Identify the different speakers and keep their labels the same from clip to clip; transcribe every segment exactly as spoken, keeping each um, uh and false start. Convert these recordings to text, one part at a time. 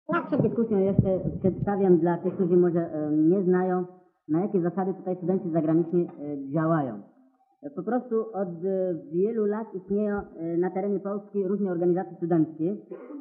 Speaker 1: Ja przed dyskusją jeszcze przedstawiam dla tych, którzy może nie znają, na jakie zasady tutaj studenci zagraniczni działają. Po prostu od wielu lat istnieją na terenie Polski różne organizacje studenckie.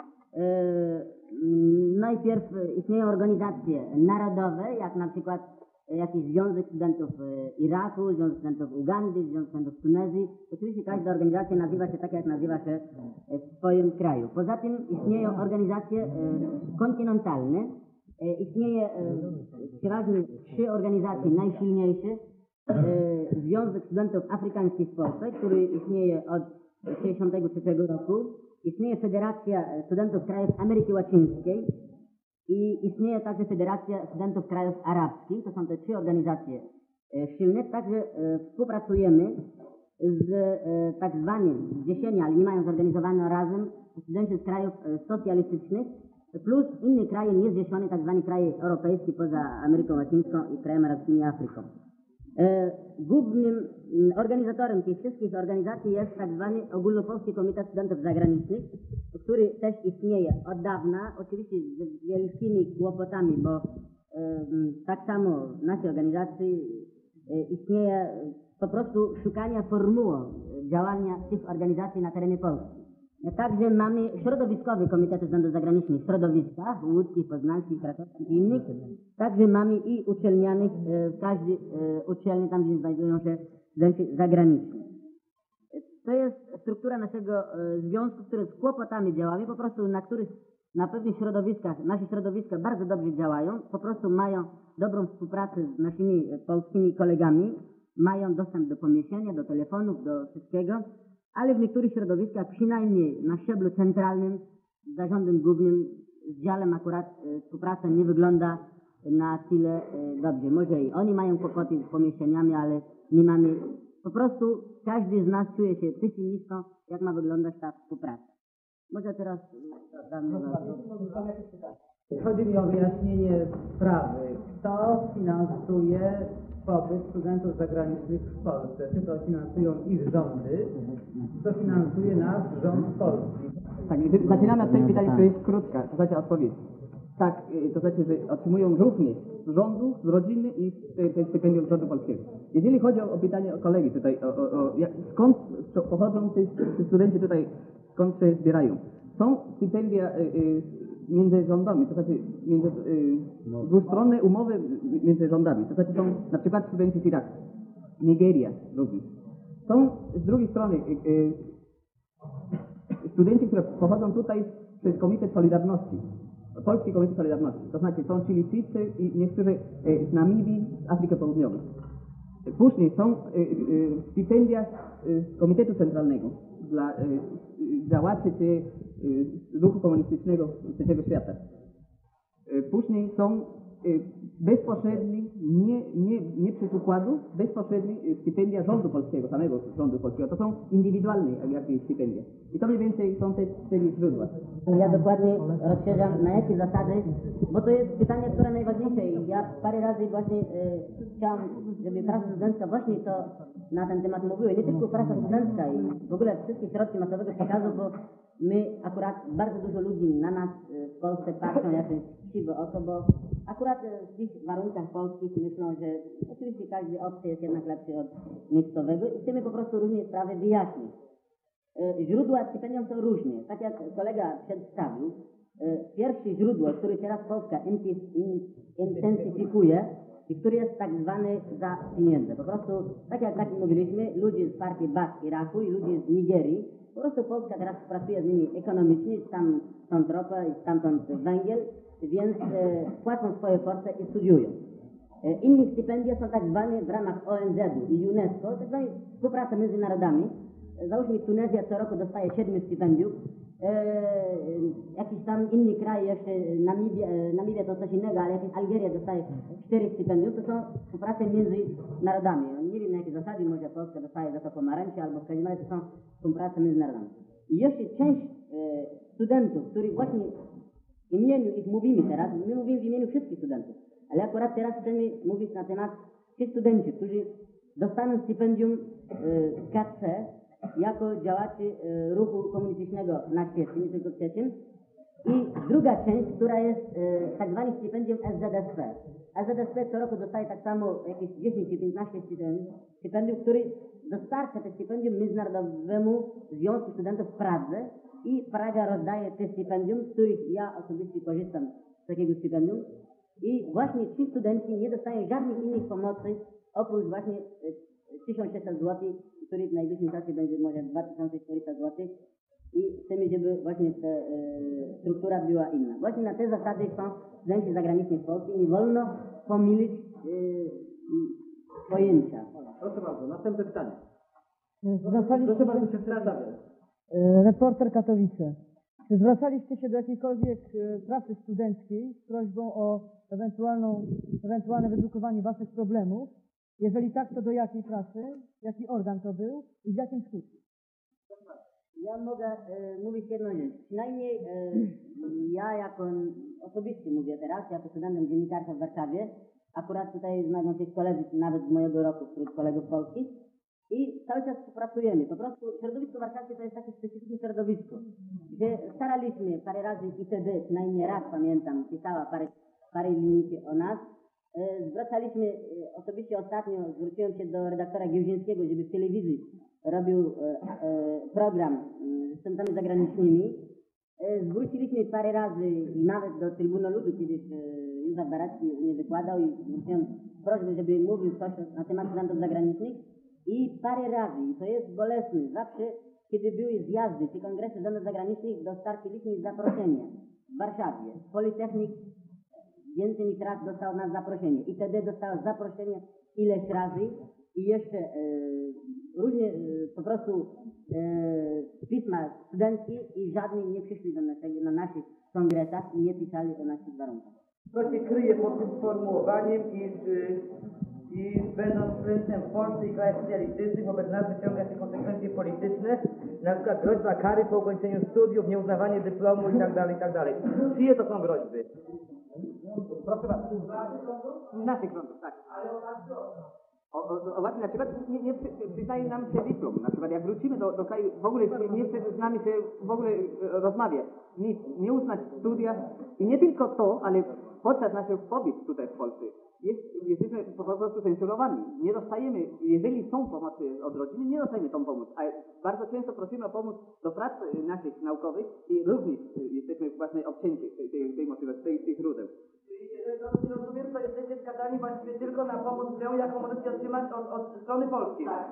Speaker 1: Najpierw istnieją organizacje narodowe, jak na przykład jakiś Związek Studentów Iraku, Związek Studentów Ugandy, Związek Studentów Tunezji. Oczywiście każda organizacja nazywa się tak, jak nazywa się w swoim kraju. Poza tym istnieją organizacje kontynentalne. Istnieje przeważnie trzy organizacje najsilniejsze. Związek Studentów Afrykańskich w Polsce, który istnieje od tysiąc dziewięćset sześćdziesiątego trzeciego roku. Istnieje Federacja Studentów Krajów Ameryki Łacińskiej i istnieje także Federacja Studentów Krajów Arabskich. To są te trzy organizacje silne. Także współpracujemy z tak zwanymi dziesięcioma, ale nie mają zorganizowane razem, studenci z krajów socjalistycznych plus inne kraje niezrzeszone, tak zwane kraje europejskie poza Ameryką Łacińską i krajami arabskimi i Afryką. Głównym organizatorem tych wszystkich organizacji jest tak zwany Ogólnopolski Komitet Studentów Zagranicznych, który też istnieje od dawna, oczywiście z wielkimi kłopotami, bo e, tak samo w naszej organizacji e, istnieje po prostu szukania formuły działania tych organizacji na terenie Polski. Także mamy środowiskowy Komitet Studentów Zagranicznych w środowiskach łódzkich, poznańskich, krakowskich i innych. Także mamy i uczelnianych, w każdej uczelni, tam gdzie znajdują się studenci zagraniczni. To jest struktura naszego związku, który z kłopotami działamy, po prostu na których na pewnych środowiskach, nasze środowiska bardzo dobrze działają, po prostu mają dobrą współpracę z naszymi polskimi kolegami, mają dostęp do pomieszczenia, do telefonów, do wszystkiego. Ale w niektórych środowiskach, przynajmniej na szczeblu centralnym, z zarządem głównym, z działem akurat e, współpraca nie wygląda na tyle e, dobrze. Może i oni mają kłopoty z pomieszczeniami, ale nie mamy. Po prostu każdy z nas czuje się pesymistą, jak ma wyglądać ta współpraca. Może teraz damy
Speaker 2: Chodzi mi o wyjaśnienie sprawy. Kto finansuje pobyt studentów zagranicznych w Polsce? Czy to finansują ich rządy, czy to finansuje nasz rząd polski?
Speaker 3: Tak, zaczynamy od tej pytania, która jest krótka, to znaczy odpowiedź. Tak, to znaczy, że otrzymują również z rządu, z rodziny i z tej stypendium rządu polskiego. Jeżeli chodzi o, o pytanie o kolegi tutaj, o, o, o, jak, skąd pochodzą ci, ci studenci tutaj, skąd się zbierają? Są stypendia y, y, między rządami, to znaczy między, y, dwustronne umowy między rządami, to znaczy są na przykład studenci z Iraku, Nigeria również. Są z drugiej strony y, y, studenci, które pochodzą tutaj przez Komitet Solidarności, Polski Komitet Solidarności, to znaczy są Chilijczycy i niektórzy y, z Namibii, z Afryki Południowej. Później są y, y, stypendia y, Komitetu Centralnego dla y, działaczy czy y, ruchu komunistycznego trzeciego świata. Y, później są y, bezpośredni, nie, nie, nie przez układu, bezpośredni stypendia rządu polskiego, samego rządu polskiego. To są indywidualne jakieś stypendia. I to mniej więcej są te cztery źródła.
Speaker 1: Ja dokładnie rozszerzam, na jakie zasady, bo to jest pytanie, które najważniejsze i ja parę razy właśnie e, chciałam, żeby praca studencka właśnie to na ten temat mówiła. Nie tylko praca studencka i w ogóle wszystkie środki masowego przekazu, bo my akurat bardzo dużo ludzi na nas w Polsce patrzą jak siwe oko, bo akurat w tych warunkach polskich myślą, że oczywiście każdy obcy jest jednak lepszy od miejscowego i chcemy po prostu różne sprawy wyjaśnić. Źródła stypendium są różne. Tak jak kolega przedstawił, pierwsze źródło, które teraz Polska intensyfikuje i który jest tak zwany za pieniądze. Po prostu, tak jak tak mówiliśmy, ludzie z partii Bas Iraku i ludzie z Nigerii, po prostu Polska teraz pracuje z nimi ekonomicznie, tam stąd ropa i stamtąd węgiel, więc e, płacą swoje force i studiują. E, inne stypendia są tak zwane w ramach O N Z u i UNESCO, tak zwane współpraca między narodami. Załóżmy, Tunezja co roku dostaje siedem stypendiów, e, jakiś tam inny kraj, jeszcze Namibia, e, Namibia to coś innego, ale jakiś Algeria dostaje cztery stypendiów, to są współprace między narodami. Nie wiem na jakie zasady, może Polska dostaje za to pomarańcze, albo w każdym razie to są współprace między narodami. I jeszcze część e, studentów, których właśnie w imieniu ich mówimy teraz, my mówimy w imieniu wszystkich studentów, ale akurat teraz chcemy mówić na temat tych studentów, którzy dostaną stypendium e, K C jako działaczy e, ruchu komunistycznego na świecie, nie tylko w trzecim, i druga część, która jest e, tak zwanym stypendium S Z S P. S Z S P co roku dostaje tak samo jakieś dziesięć czy piętnaście stypendiów, który dostarcza te stypendium Międzynarodowemu Związku Studentów w Pradze i Praga rozdaje te stypendium, z których ja osobiście korzystam z takiego stypendium. I właśnie ci studenci nie dostają żadnych innych pomocy oprócz właśnie e, tysiąc sześćset złotych, który w najbliższym czasie będzie może dwa tysiące czterysta złotych. I chcemy, żeby właśnie ta e, struktura była inna. Właśnie na te zasady są studenci zagraniczni w Polsce i nie wolno pomylić e, pojęcia.
Speaker 3: Proszę bardzo, następne pytanie.
Speaker 4: Zwracaliście
Speaker 3: Proszę bardzo,
Speaker 4: się,
Speaker 3: przedstawię.
Speaker 4: e, reporter Katowice. Czy zwracaliście się do jakiejkolwiek e, prasy studenckiej z prośbą o ewentualną, ewentualne wydrukowanie waszych problemów? Jeżeli tak, to do jakiej prasy? Jaki organ to był i z jakim skutkiem?
Speaker 1: Ja mogę e, mówić jedną rzecz. Przynajmniej e, ja jako osobiście mówię teraz, jako studentem dziennikarstwa w Warszawie, akurat tutaj znajdą się koledzy nawet z mojego roku, wśród kolegów polskich i cały czas współpracujemy. Po prostu środowisko warszawskie to jest takie specyficzne środowisko, gdzie staraliśmy parę razy i wtedy, przynajmniej raz pamiętam, pisała parę, parę linijki o nas. E, zwracaliśmy, e, osobiście ostatnio zwróciłem się do redaktora Giełdzińskiego, żeby w telewizji robił e, e, program e, z studentami zagranicznymi. E, zwróciliśmy parę razy i nawet do Trybunału Ludu, kiedyś e, Józef Baracki mnie wykładał i zwróciłem prośbę, żeby mówił coś na temat studentów zagranicznych i parę razy, i to jest bolesne, zawsze kiedy były zjazdy czy kongresy studentów zagranicznych, dostarczyliśmy zaproszenie w Warszawie. Politechnik więcej niż raz dostał nas zaproszenie i wtedy dostał zaproszenie ileś razy i jeszcze e, różnie e, po prostu e, pisma studenckie i żadni nie przyszli do naszego, na naszych kongresach i nie pisali o naszych warunkach.
Speaker 2: Co się kryje pod tym sformułowaniem, iż, y, iż będąc studentem w Polsce i krajach socjalistycznych wobec nas wyciąga się konsekwencje polityczne, na przykład groźba kary po ukończeniu studiów, nieuznawanie dyplomu itd., itd. Czyje to są groźby?
Speaker 3: Proszę bardzo. Naszych rządów, tak. O, o, o, właśnie na przykład nie, nie przy- przyznaje nam się dyplom. Na przykład jak wrócimy do, do kraju, w ogóle nie, nie chce z nami się w ogóle e, rozmawiać, nic, nie uznać studia i nie tylko to, ale podczas naszych pobyt tutaj w Polsce jest, jesteśmy po prostu censurowani. Nie dostajemy, jeżeli są pomocy od rodziny, nie dostajemy tą pomoc, a bardzo często prosimy o pomoc do prac e, naszych naukowych i również e, jesteśmy właśnie obcięci tej, tej, tej motywacji, tej, tych źródeł.
Speaker 2: Jeżeli dobrze rozumiem, to jesteście skazani właściwie tylko na pomoc, jaką możecie otrzymać od, od strony polskiej. Tak.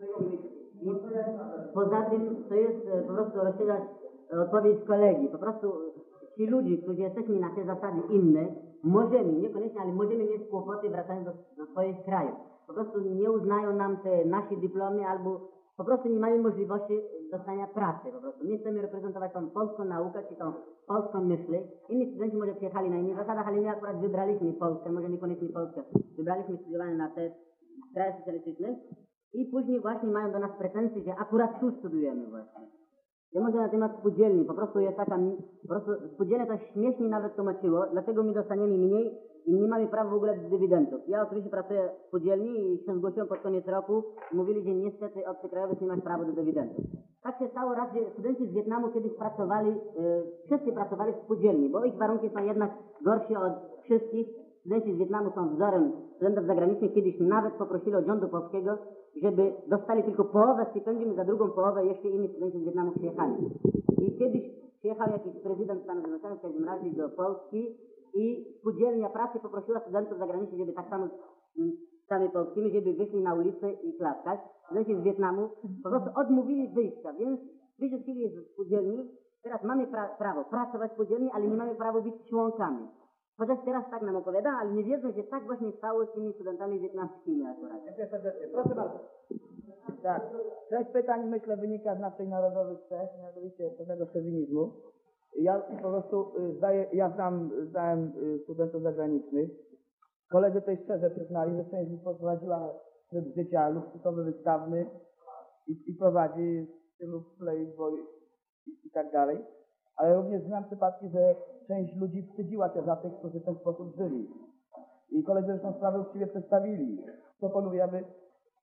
Speaker 1: I poza tym to jest e, po prostu rozszerzać odpowiedź kolegi. Po prostu ci ludzie, którzy jesteśmy na te zasady inne, możemy, niekoniecznie, ale możemy mieć kłopoty wracając do, do swoich krajów. Po prostu nie uznają nam te nasze dyplomy albo po prostu nie mamy możliwości dostania pracy. Po prostu my chcemy reprezentować tą polską naukę, czy tą polską myśl. Inni studenci może przyjechali na innych zasadach, ale my akurat wybraliśmy Polskę, może niekoniecznie Polskę. Wybraliśmy studiowanie na te kraje socjalistyczne i później właśnie mają do nas pretensje, że akurat tu studujemy właśnie. Ja może na temat spółdzielni, po prostu jest taka, po prostu spółdzielnie to śmiesznie nawet tłumaczyło, dlaczego my dostaniemy mniej i nie mamy prawa w ogóle do dywidendów. Ja oczywiście pracuję w spółdzielni i się zgłosiłem pod koniec roku i mówili, że niestety od krajowych nie masz prawa do dywidendów. Tak się stało raz, że studenci z Wietnamu kiedyś pracowali, e, wszyscy pracowali w spółdzielni, bo ich warunki są jednak gorsze od wszystkich. Studenci z Wietnamu są wzorem studentów zagranicznych. Kiedyś nawet poprosili od rządu polskiego, żeby dostali tylko połowę stypendium i za drugą połowę jeszcze inni studenci z Wietnamu przyjechali. I kiedyś przyjechał jakiś prezydent Stanów Zjednoczonych, w każdym razie do Polski i spółdzielnia pracy poprosiła studentów zagranicznych, żeby tak samo z sami polskimi, żeby wyszli na ulicę i klaskać. Studenci z Wietnamu po prostu odmówili wyjścia, więc wyrzucili ze spółdzielni. Teraz mamy pra prawo pracować w spółdzielni, ale nie mamy prawa być członkami. Chociaż teraz tak nam opowiada, ale nie wiedzą, że tak właśnie stało z tymi studentami wietnamskimi akurat.
Speaker 2: Dziękuję serdecznie. Proszę bardzo.
Speaker 4: Tak. Część pytań, myślę, wynika z naszej narodowych cech, mianowicie pewnego szowinizmu. Ja po prostu y, zdaję, ja znam, znałem y, studentów zagranicznych. Koledzy tutaj szczerze przyznali, że część z nich prowadziła tryb życia luksusowy, wystawny i, i prowadzi w stylu playboy i, i tak dalej. Ale również znam przypadki, że część ludzi wstydziła się za tych, którzy w ten sposób żyli. I koledzy zresztą sprawę uczciwie przedstawili. Proponuję, aby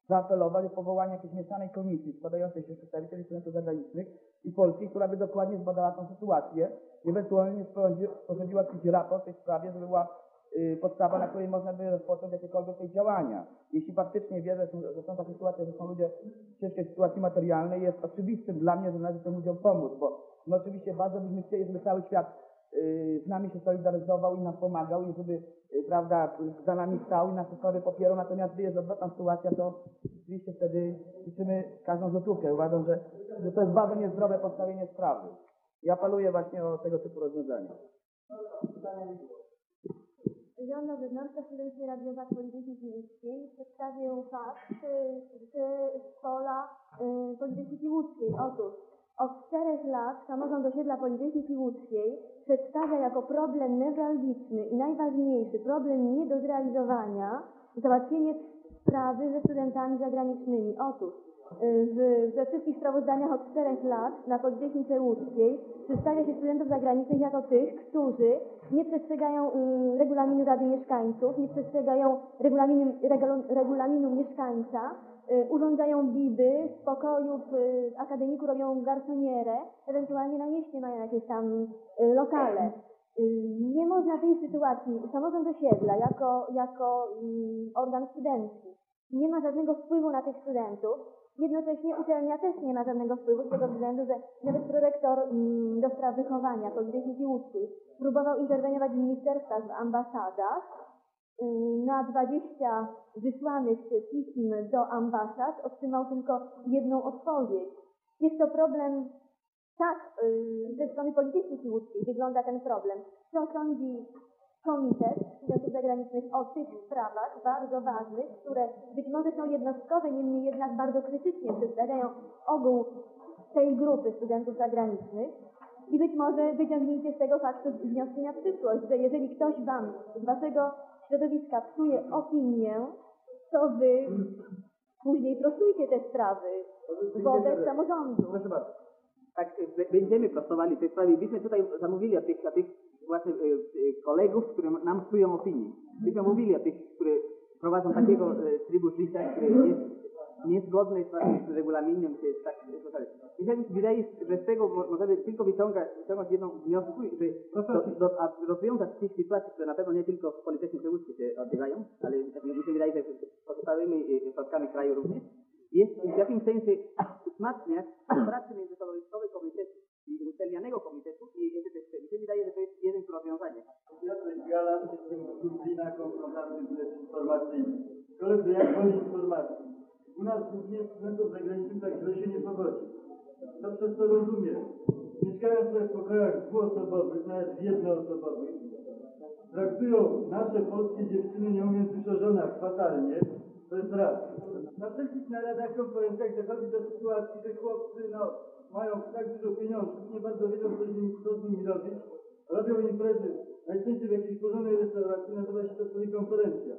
Speaker 4: zaapelować o powołanie jakiejś mieszanej komisji składającej się z przedstawicieli studentów zagranicznych i Polski, która by dokładnie zbadała tę sytuację i ewentualnie sporządziła jakiś raport w tej sprawie, żeby była y, podstawa, na której można by rozpocząć jakiekolwiek tej działania. Jeśli faktycznie wierzę, że są takie sytuacje, że są ludzie w ciężkiej sytuacji materialnej, jest oczywistym dla mnie, że należy tym ludziom pomóc, bo my oczywiście bardzo byśmy chcieli, żeby cały świat z nami się solidaryzował i nam pomagał i żeby, prawda, za nami stał i nas sprawy popierał, natomiast gdy jest odwrotna sytuacja, to oczywiście wtedy liczymy każdą złotówkę. Uważam, że, że to jest bardzo niezdrowe postawienie sprawy. I apeluję właśnie o tego typu rozwiązania.
Speaker 5: Joanna Bednarska, studencja radiowa Politechniki Miejskiej. Przedstawię fakt z pola Politechniki Łódzkiej. Otóż od czterech lat samorząd osiedla Politechniki Łódzkiej przedstawia jako problem newralgiczny i najważniejszy problem nie do zrealizowania załatwienie sprawy ze studentami zagranicznymi. Otóż w, we wszystkich sprawozdaniach od czterech lat na Politechnice Łódzkiej przedstawia się studentów zagranicznych jako tych, którzy nie przestrzegają y, regulaminu Rady Mieszkańców, nie przestrzegają regulaminu, regulu, regulaminu mieszkańca, y, urządzają biby, z pokojów y, w akademiku robią garsonierę, ewentualnie na mieście mają jakieś tam y, lokale. Y, nie można w tej sytuacji, samorząd osiedla jako, jako y, organ studencki nie ma żadnego wpływu na tych studentów. Jednocześnie uczelnia też nie ma żadnego wpływu z tego względu, że nawet prorektor mm, do spraw wychowania Politechniki Łódzkiej próbował interweniować w ministerstwach, w ambasadach. Yy, na dwadzieścia wysłanych pism do ambasad otrzymał tylko jedną odpowiedź. Jest to problem, tak, yy, ze strony Politechniki Łódzkiej wygląda ten problem. Co sądzi Komitet Studentów Zagranicznych o tych sprawach bardzo ważnych, które być może są jednostkowe, niemniej jednak bardzo krytycznie przedstawiają ogół tej grupy studentów zagranicznych i być może wyciągnijcie z tego faktu wnioski na przyszłość, że jeżeli ktoś wam z waszego środowiska psuje opinię, to wy później prostujcie te sprawy wobec samorządu.
Speaker 3: Proszę bardzo. Tak, będziemy prostowali te sprawy. Byśmy tutaj zamówili od tych, od tych właśnie e, e, kolegów, którzy nam psują opinię. Byśmy mówili o tych, którzy prowadzą takiego e, trybu życia, który jest niezgodny z, z regulaminem. Czy tak, mi się wydaje, że z tego możemy tylko wyciągać, wyciągać jedną wniosku, że do, do, a rozwiązać tych sytuacji, które na pewno nie tylko w Politechnice Łódzkiej się odbywają, ale mi się wydaje, że z pozostałymi ośrodkami kraju również, jest w jakimś sensie wzmacniać pracy międzyśrodowiskowej komitetu i uczelnianego komitetu i mi się wydaje, że to jest jeden z rozwiązań.
Speaker 6: Piotrek Galan, jestem dyscyplina konfrontacji z informacyjną. Koledzy, jak woli informacji? U nas głównie studentów zagranicznych tak źle się nie powodzi. To przez to rozumiem. Mieszkają sobie w pokojach dwuosobowych, nawet jednoosobowych. Traktują nasze polskie dziewczyny, nie mówiąc już o żonach, fatalnie. To jest raz. Na wszelkich naradach, konferencjach dochodzi do sytuacji, że chłopcy no, mają tak dużo pieniążków, nie bardzo wiedzą, co z nimi, co z nimi robić. Robią imprezy, najczęściej w jakiejś porządnej restauracji, nazywa się to sobie konferencja.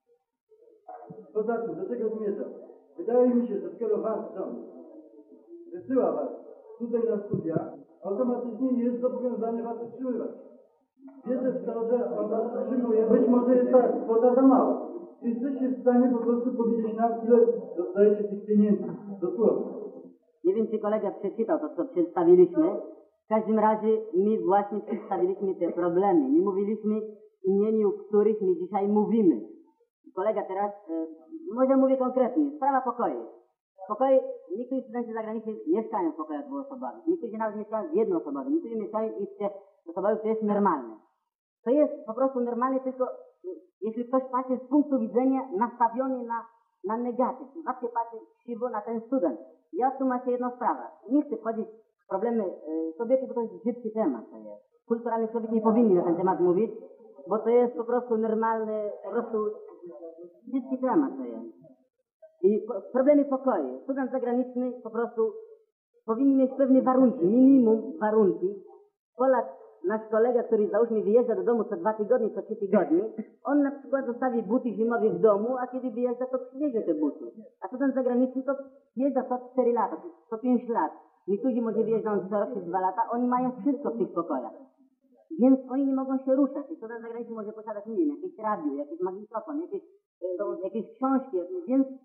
Speaker 6: Poza tym, do czego zmierzam? Wydaje mi się, że skoro was rząd wysyła was tutaj na studia, automatycznie jest zobowiązany was utrzymywać. Wierzę w to, że on was utrzymuje, być może jest ta kwota za mała. Czy jesteście w stanie po prostu powiedzieć nam, ile dostajecie tych pieniędzy? Dosłownie.
Speaker 1: Nie wiem, czy kolega przeczytał to, co przedstawiliśmy. W każdym razie my właśnie przedstawiliśmy te problemy. My mówiliśmy w imieniu których my dzisiaj mówimy. Kolega teraz, e, może mówię konkretnie, sprawa pokoju. Pokoje, niektórzy studenci zagraniczni mieszkają w pokojach dwuosobowych, niektórzy nawet mieszkają w jednoosobowych, niektórzy mieszkają w trzyosobowych, to jest normalne. To jest po prostu normalne, tylko jeśli ktoś patrzy z punktu widzenia nastawiony na, na negatyw, zawsze patrzy krzywo na ten student. Ja tłumaczę jedną sprawę. Nie chcę wchodzić w problemy y, kobiety, bo to jest brzydki temat. To jest. Kulturalny człowiek nie powinien na ten temat mówić, bo to jest po prostu normalny, po prostu brzydki temat to jest. I po, problemy pokoju. Student zagraniczny po prostu powinien mieć pewne warunki, minimum warunki. Polak, nasz kolega, który załóżmy wyjeżdża do domu co dwa tygodnie, co trzy tygodnie, on na przykład zostawi buty zimowe w domu, a kiedy wyjeżdża, to przywiezie te buty. A student zagraniczny to wyjeżdża co cztery lata, co pięć lat. Niektórzy może wyjeżdżają co rok czy dwa lata, oni mają wszystko w tych pokojach. Więc oni nie mogą się ruszać. I student zagraniczny może posiadać, nie wiem, jakieś radio, jakiś magnetofon, jakieś, e, jakieś książki, jakieś, więc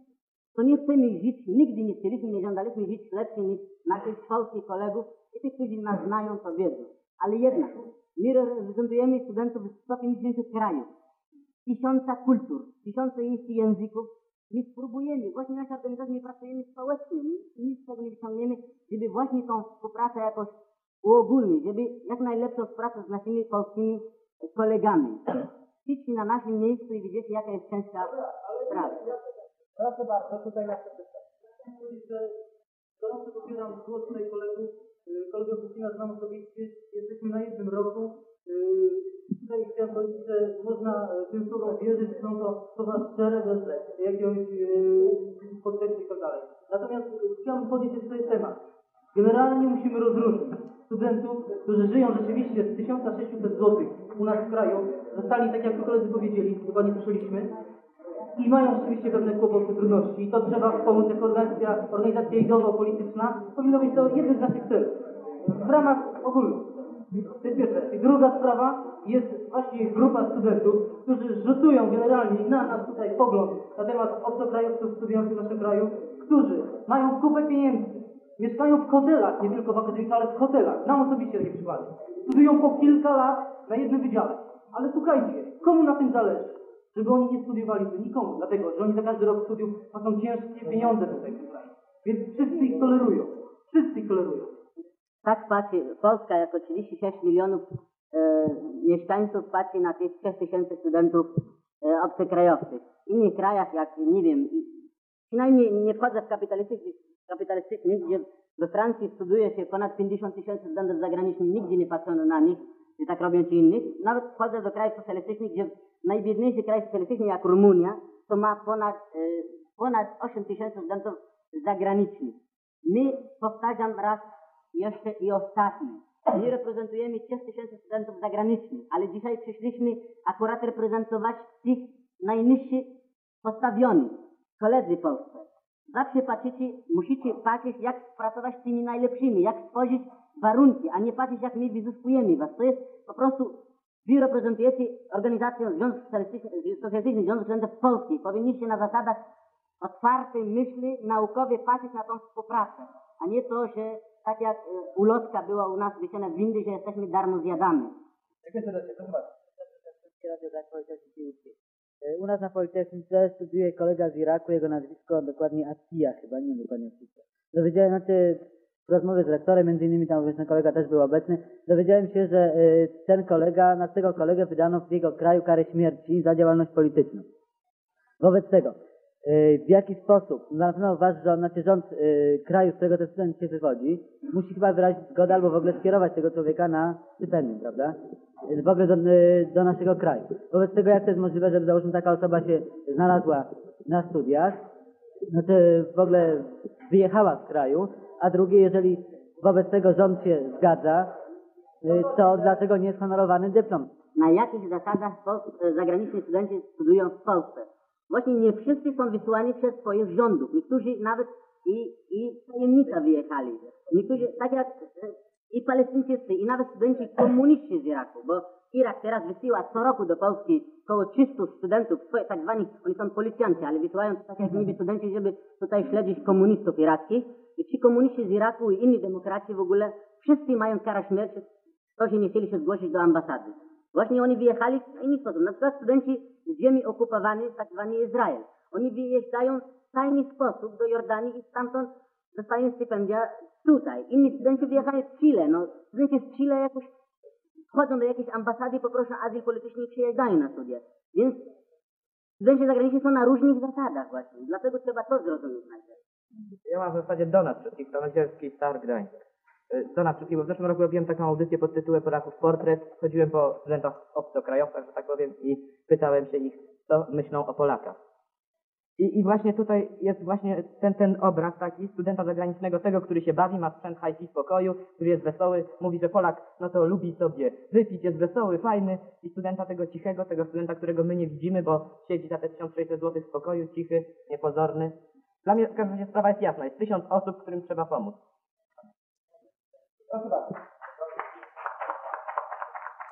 Speaker 1: to nie chcemy żyć, nigdy nie chcieliśmy, nie żądaliśmy żyć lepszym niż naszych polskich kolegów i tych, którzy nas znają, to wiedzą. Ale jednak, my reprezentujemy studentów z sto pięćdziesięciu krajów, tysiąca kultur, tysiące jeszcze języków. My spróbujemy, właśnie nasza organizacja, my pracujemy społecznie, my nic z tego nie wyciągniemy, żeby właśnie tą współpracę jakoś uogólnić, żeby jak najlepszą współpracę z naszymi polskimi kolegami. Idźcie na naszym miejscu i widzicie, jaka jest ciężka sprawa.
Speaker 2: Proszę bardzo, tutaj na że gorąco popieram głos tutaj kolegów, kolegów Krystyna znam osobiście, jesteśmy na jednym roku. Tutaj chciałem powiedzieć, że można tym słowom wierzyć, że są to słowa szczere, bez jakiegoś podtekstu i tak dalej. Natomiast chciałbym podnieść jeszcze ten temat. Generalnie musimy rozróżnić studentów, którzy żyją rzeczywiście z tysiąc sześćset złotych u nas w kraju, zostali, tak jak tu koledzy powiedzieli, dokładnie słyszeliśmy, i mają rzeczywiście pewne kłopoty, trudności. I to trzeba wspomóc jako organizacja, organizacja ideowo-polityczna. Powinno być to jeden z naszych celów. W ramach ogólnych. To jest pierwsze. I druga sprawa jest właśnie grupa studentów, którzy rzutują generalnie na nas tutaj pogląd na temat obcokrajowców studiujących w naszym kraju, którzy mają kupę pieniędzy, mieszkają w hotelach, nie tylko w akademikach, ale w hotelach. Nam osobiście takie przykłady. Studiują po kilka lat na jednym wydziale. Ale słuchajcie, komu na tym zależy? Żeby oni nie studiowali, to nikomu, dlatego, że oni za każdy rok studiów płacą ciężkie pieniądze tutaj w tym kraju. Więc wszyscy ich tolerują. Wszyscy ich tolerują.
Speaker 1: Tak patrzy, Polska jako trzydzieści sześć milionów e, mieszkańców patrzy na tych sześć tysięcy studentów e, obcokrajowców. W innych krajach, jak nie wiem, przynajmniej nie wchodzę w kapitalistycznych, kapitalistycznych, gdzie we Francji studiuje się ponad pięćdziesiąt tysięcy studentów zagranicznych, nigdy nie patrzono na nich, że tak robią ci innych. Nawet wchodzę do krajów socjalistycznych, gdzie najbiedniejszy kraj socjalistyczny jak Rumunia, to ma ponad, e, ponad osiem tysięcy studentów zagranicznych. My, powtarzam raz jeszcze i ostatni, my reprezentujemy sześć tysięcy studentów zagranicznych, ale dzisiaj przyszliśmy akurat reprezentować tych najniższych postawionych, koledzy polscy. Zawsze patrzycie, musicie patrzeć, jak pracować z tymi najlepszymi, jak stworzyć warunki, a nie patrzeć, jak my wyzyskujemy was. To jest po prostu, wy reprezentujecie organizację Związku Socjalistycznych Związku Studentów Polskich. Powinniście na zasadach otwartej myśli naukowej patrzeć na tą współpracę, a nie to, że tak jak ulotka była u nas wysiana w windy, że jesteśmy darmo zjadamy.
Speaker 2: Dziękuję serdecznie, proszę bardzo.
Speaker 4: U nas na Politechnice studiuje kolega z Iraku, jego nazwisko dokładnie Atija, chyba nie wiem dokładnie nazwisko. Dowiedziałem, znaczy w rozmowie z rektorem, między innymi tam obecny kolega też był obecny, dowiedziałem się, że y, ten kolega, na tego kolegę wydano w jego kraju karę śmierci za działalność polityczną. Wobec tego, y, w jaki sposób, na pewno wasz rząd, znaczy rząd y, kraju, z którego ten student się wywodzi, musi chyba wyrazić zgodę albo w ogóle skierować tego człowieka na stypendium, prawda? W ogóle do, do naszego kraju. Wobec tego jak to jest możliwe, żeby załóżmy taka osoba się znalazła na studiach, znaczy w ogóle wyjechała z kraju, a drugie, jeżeli wobec tego rząd się zgadza, to dlaczego nie jest honorowany dyplom?
Speaker 1: Na jakich zasadach zagraniczni studenci studiują w Polsce? Właśnie nie wszyscy są wysyłani przez swoich rządów. Niektórzy nawet i, i tajemnica wyjechali. Niektórzy, tak jak i Palestyńczycy, i nawet studenci komuniści z Iraku, bo Irak teraz wysyła co roku do Polski około trzystu studentów, swoje, tak zwani, oni są policjanci, ale wysyłają tak jak niby studenci, żeby tutaj śledzić komunistów irackich. I ci komuniści z Iraku i inni demokraci w ogóle, wszyscy mają karę śmierci, to, że nie chcieli się zgłosić do ambasady. Właśnie oni wyjechali w inny sposób. Na przykład studenci z ziemi okupowanej, tak zwany Izrael. Oni wyjeżdżają w tajny sposób do Jordanii i stamtąd dostają stypendia tutaj. Inni studenci wyjechają z Chile. No, studenci z Chile jakoś wchodzą do jakiejś ambasady i poproszą azyl polityczny i przyjeżdżają na studia. Więc studenci zagraniczni są na różnych zasadach właśnie. Dlatego trzeba to zrozumieć najpierw.
Speaker 7: Ja mam w zasadzie do nas wszystkich, Starodzielski, Star Gdańsk. Do nas wszystkich, bo w zeszłym roku robiłem taką audycję pod tytułem Polaków Portret. Chodziłem po studentach obcokrajowcach, że tak powiem, i pytałem się ich, co myślą o Polakach. I, I właśnie tutaj jest właśnie ten, ten obraz taki studenta zagranicznego, tego, który się bawi, ma sprzęt high-fi w pokoju, który jest wesoły, mówi, że Polak no to lubi sobie wypić, jest wesoły, fajny, i studenta tego cichego, tego studenta, którego my nie widzimy, bo siedzi za te tysiąc sześćset złotych w pokoju, cichy, niepozorny. Dla mnie w każdym razie sprawa jest jasna, jest tysiąc osób, którym trzeba pomóc.
Speaker 2: Proszę bardzo.